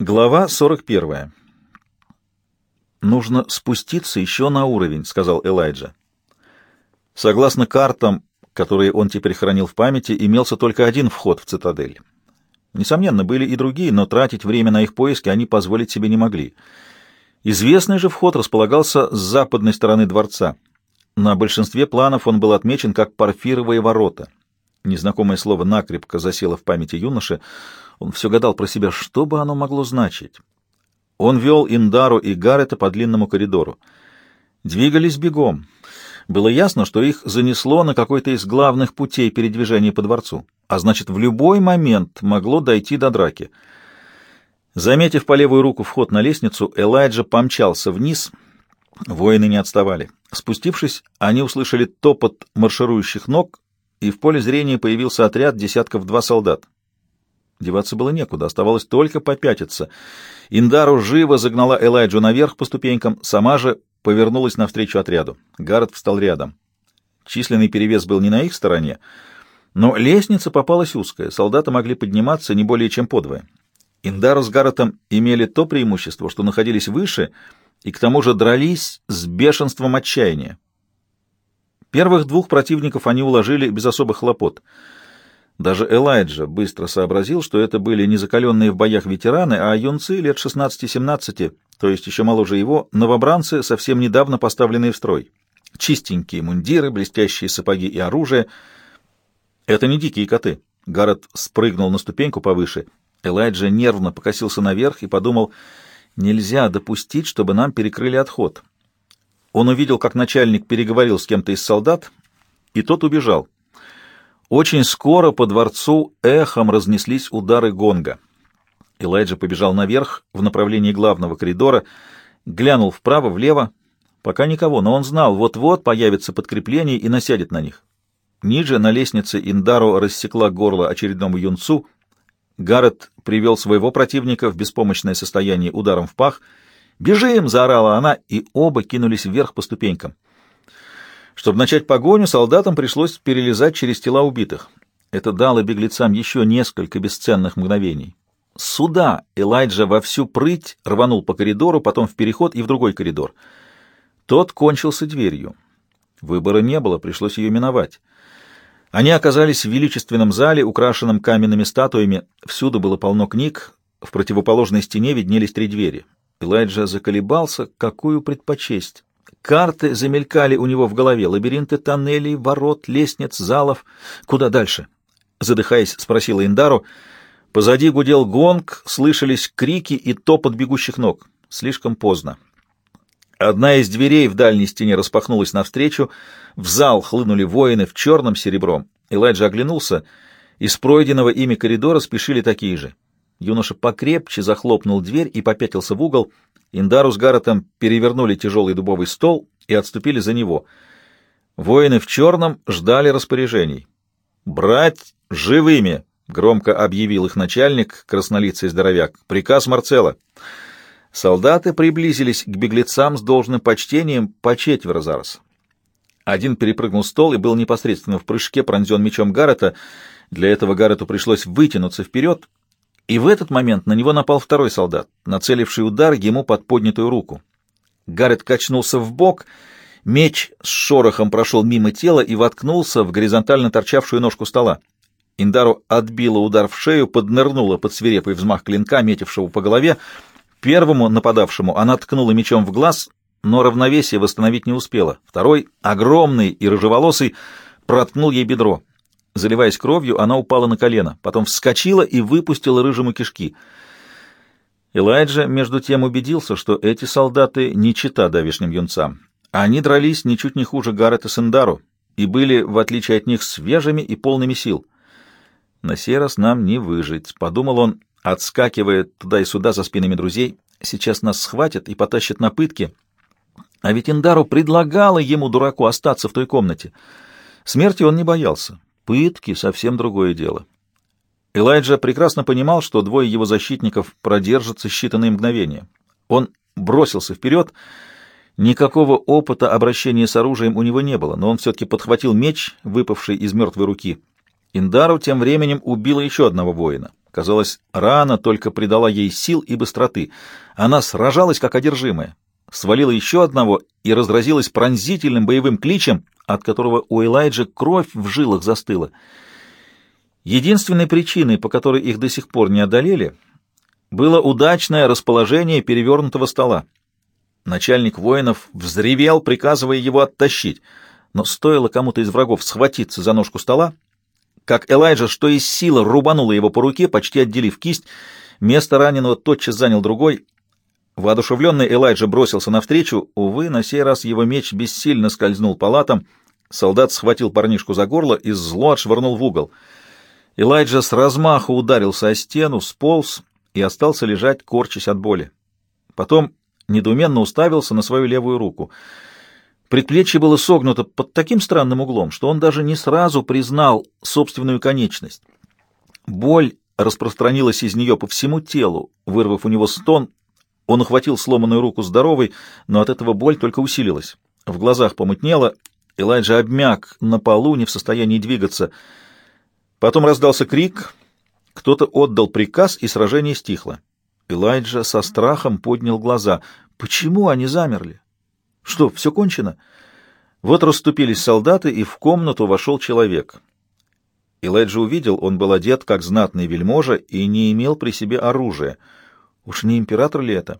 Глава 41. «Нужно спуститься еще на уровень», — сказал Элайджа. Согласно картам, которые он теперь хранил в памяти, имелся только один вход в цитадель. Несомненно, были и другие, но тратить время на их поиски они позволить себе не могли. Известный же вход располагался с западной стороны дворца. На большинстве планов он был отмечен как «Порфировые ворота». Незнакомое слово накрепко засело в памяти юноши. Он все гадал про себя, что бы оно могло значить. Он вел Индару и Гаррета по длинному коридору. Двигались бегом. Было ясно, что их занесло на какой-то из главных путей передвижения по дворцу, а значит, в любой момент могло дойти до драки. Заметив по левую руку вход на лестницу, Элайджа помчался вниз. Воины не отставали. Спустившись, они услышали топот марширующих ног, и в поле зрения появился отряд десятков два солдат. Деваться было некуда, оставалось только попятиться. Индару живо загнала Элайджу наверх по ступенькам, сама же повернулась навстречу отряду. Гаррет встал рядом. Численный перевес был не на их стороне, но лестница попалась узкая, солдаты могли подниматься не более чем подвое. Индару с Гарретом имели то преимущество, что находились выше, и к тому же дрались с бешенством отчаяния. Первых двух противников они уложили без особых хлопот. Даже Элайджа быстро сообразил, что это были не закаленные в боях ветераны, а юнцы лет 16-17, то есть еще моложе его, новобранцы, совсем недавно поставленные в строй. Чистенькие мундиры, блестящие сапоги и оружие. Это не дикие коты. Гаррет спрыгнул на ступеньку повыше. Элайджа нервно покосился наверх и подумал, нельзя допустить, чтобы нам перекрыли отход. Он увидел, как начальник переговорил с кем-то из солдат, и тот убежал. Очень скоро по дворцу эхом разнеслись удары гонга. Элайджа побежал наверх в направлении главного коридора, глянул вправо-влево. Пока никого, но он знал, вот-вот появится подкрепление и насядет на них. Ниже на лестнице Индару рассекла горло очередному юнцу. Гаррет привел своего противника в беспомощное состояние ударом в пах. «Бежим!» — заорала она, и оба кинулись вверх по ступенькам. Чтобы начать погоню, солдатам пришлось перелезать через тела убитых. Это дало беглецам еще несколько бесценных мгновений. Сюда Элайджа во всю прыть рванул по коридору, потом в переход и в другой коридор. Тот кончился дверью. Выбора не было, пришлось ее миновать. Они оказались в величественном зале, украшенном каменными статуями. Всюду было полно книг, в противоположной стене виднелись 3 двери. Элайджа заколебался, какую предпочесть. Карты замелькали у него в голове, лабиринты тоннелей, ворот, лестниц, залов. Куда дальше? Задыхаясь, спросила Индару. Позади гудел гонг, слышались крики и топот бегущих ног. Слишком поздно. Одна из дверей в дальней стене распахнулась навстречу, в зал хлынули воины в черном серебром. Элайджа оглянулся, из пройденного ими коридора спешили такие же. Юноша покрепче захлопнул дверь и попятился в угол. Индару с Гарретом перевернули тяжелый дубовый стол и отступили за него. Воины в черном ждали распоряжений. «Брать живыми!» — громко объявил их начальник, краснолицый здоровяк. «Приказ Марцелла». Солдаты приблизились к беглецам с должным почтением по 4 за раз. Один перепрыгнул стол и был непосредственно в прыжке пронзен мечом Гаррета. Для этого Гаррету пришлось вытянуться вперед, и в этот момент на него напал второй солдат, нацеливший удар ему под поднятую руку. Гаррет качнулся вбок, меч с шорохом прошел мимо тела и воткнулся в горизонтально торчавшую ножку стола. Индару отбила удар в шею, поднырнула под свирепый взмах клинка, метившего по голове. Первому нападавшему она ткнула мечом в глаз, но равновесие восстановить не успела. Второй, огромный и рыжеволосый, проткнул ей бедро. Заливаясь кровью, она упала на колено, потом вскочила и выпустила рыжему кишки. Элайджа, между тем, убедился, что эти солдаты не чета давешним юнцам. Они дрались ничуть не хуже Гаррета с Индару и были, в отличие от них, свежими и полными сил. «На сей раз нам не выжить», — подумал он, отскакивая туда и сюда за спинами друзей. «Сейчас нас схватят и потащат на пытки». А ведь Индару предлагала ему, дураку, остаться в той комнате. Смерти он не боялся. Пытки — совсем другое дело. Элайджа прекрасно понимал, что 2 его защитников продержатся считанные мгновения. Он бросился вперед. Никакого опыта обращения с оружием у него не было, но он все-таки подхватил меч, выпавший из мертвой руки. Индару тем временем убила еще одного воина. Казалось, рана только придала ей сил и быстроты. Она сражалась, как одержимая, свалила еще одного и разразилась пронзительным боевым кличем, от которого у Элайджи кровь в жилах застыла. Единственной причиной, по которой их до сих пор не одолели, было удачное расположение перевернутого стола. Начальник воинов взревел, приказывая его оттащить, но стоило кому-то из врагов схватиться за ножку стола, как Элайджа, что из силы, рубанула его по руке, почти отделив кисть. Место раненого тотчас занял другой. Воодушевленный Элайджа бросился навстречу. Увы, на сей раз его меч бессильно скользнул по латам. Солдат схватил парнишку за горло и зло отшвырнул в угол. Элайджа с размаху ударился о стену, сполз и остался лежать, корчась от боли. Потом недоуменно уставился на свою левую руку. Предплечье было согнуто под таким странным углом, что он даже не сразу признал собственную конечность. Боль распространилась из нее по всему телу, вырвав у него стон. Он ухватил сломанную руку здоровой, но от этого боль только усилилась. В глазах помутнело, Элайджа обмяк на полу, не в состоянии двигаться. Потом раздался крик, кто-то отдал приказ, и сражение стихло. Элайджа со страхом поднял глаза. Почему они замерли? Что, все кончено? Вот расступились солдаты, и в комнату вошел человек. Элайджа увидел, он был одет как знатный вельможа и не имел при себе оружия. Уж не император ли это?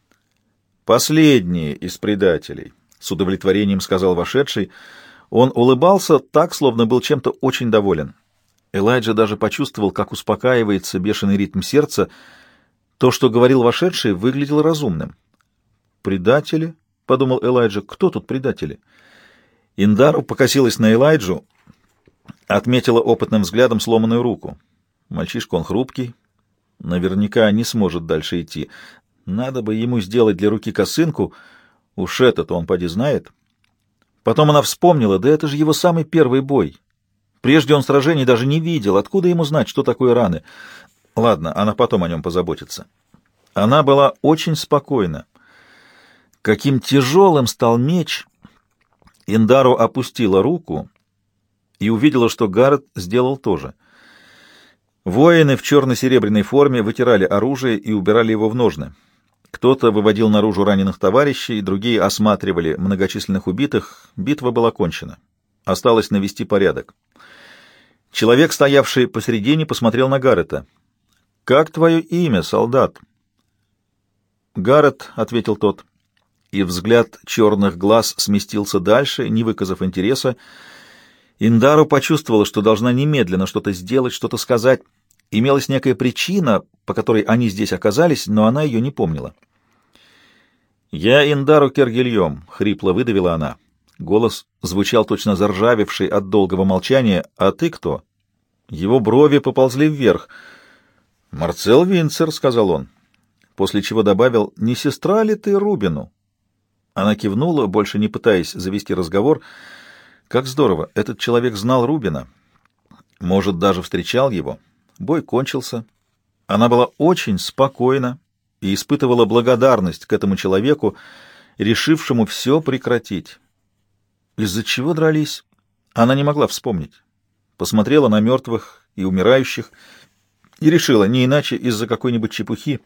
«Последний из предателей», — с удовлетворением сказал вошедший. Он улыбался так, словно был чем-то очень доволен. Элайджа даже почувствовал, как успокаивается бешеный ритм сердца. То, что говорил вошедший, выглядело разумным. «Предатели?» — подумал Элайджа. «Кто тут предатели?» Индару покосилась на Элайджу, отметила опытным взглядом сломанную руку. Мальчишка он хрупкий, наверняка не сможет дальше идти. Надо бы ему сделать для руки косынку, уж это-то он поди знает. Потом она вспомнила, да это же его самый первый бой. Прежде он сражений даже не видел, откуда ему знать, что такое раны? Ладно, она потом о нем позаботится. Она была очень спокойна. Каким тяжелым стал меч! Индару опустила руку и увидела, что Гаррет сделал то же. Воины в черно-серебряной форме вытирали оружие и убирали его в ножны. Кто-то выводил наружу раненых товарищей, другие осматривали многочисленных убитых. Битва была кончена. Осталось навести порядок. Человек, стоявший посередине, посмотрел на Гаррета. «Как твое имя, солдат?» «Гаррет», — ответил тот, и взгляд черных глаз сместился дальше, не выказав интереса. Индару почувствовала, что должна немедленно что-то сделать, что-то сказать. Имелась некая причина, по которой они здесь оказались, но она ее не помнила. «Я Индару Кергильем», — хрипло выдавила она. Голос звучал точно заржавевший от долгого молчания. «А ты кто?» Его брови поползли вверх. «Марцел Винцер», — сказал он, после чего добавил: «Не сестра ли ты Рубину?» Она кивнула, больше не пытаясь завести разговор. Как здорово, этот человек знал Рубина. Может, даже встречал его. Бой кончился. Она была очень спокойна и испытывала благодарность к этому человеку, решившему все прекратить. Из-за чего дрались? Она не могла вспомнить. Посмотрела на мертвых и умирающих и решила, не иначе из-за какой-нибудь чепухи.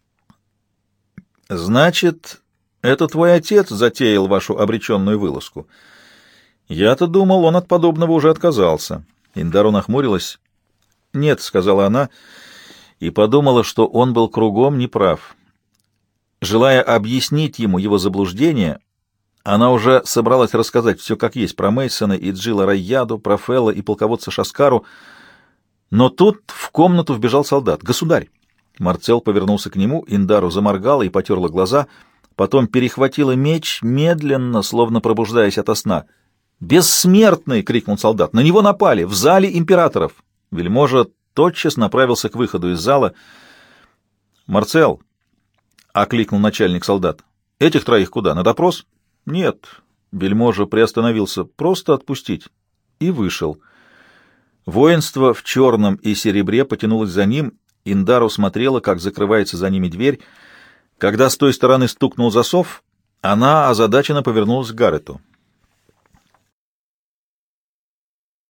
«Значит, это твой отец затеял вашу обреченную вылазку?» «Я-то думал, он от подобного уже отказался». Индару нахмурилась. «Нет», — сказала она, и подумала, что он был кругом неправ. Желая объяснить ему его заблуждение, она уже собралась рассказать все как есть про Мейсона и Джилла Райяду, про Фелла и полководца Шаскару. Но тут в комнату вбежал солдат. «Государь!» Марцел повернулся к нему, Индару заморгала и потерла глаза, потом перехватила меч, медленно, словно пробуждаясь ото сна. «Бессмертный!» — крикнул солдат. «На него напали! В зале императоров!» Вельможа тотчас направился к выходу из зала. «Марцел!» — окликнул начальник солдат. «Этих троих куда? На допрос?» «Нет». Вельможа приостановился. «Просто отпустить». И вышел. Воинство в черном и серебре потянулось за ним. Индару смотрела, как закрывается за ними дверь. Когда с той стороны стукнул засов, она озадаченно повернулась к Гаррету.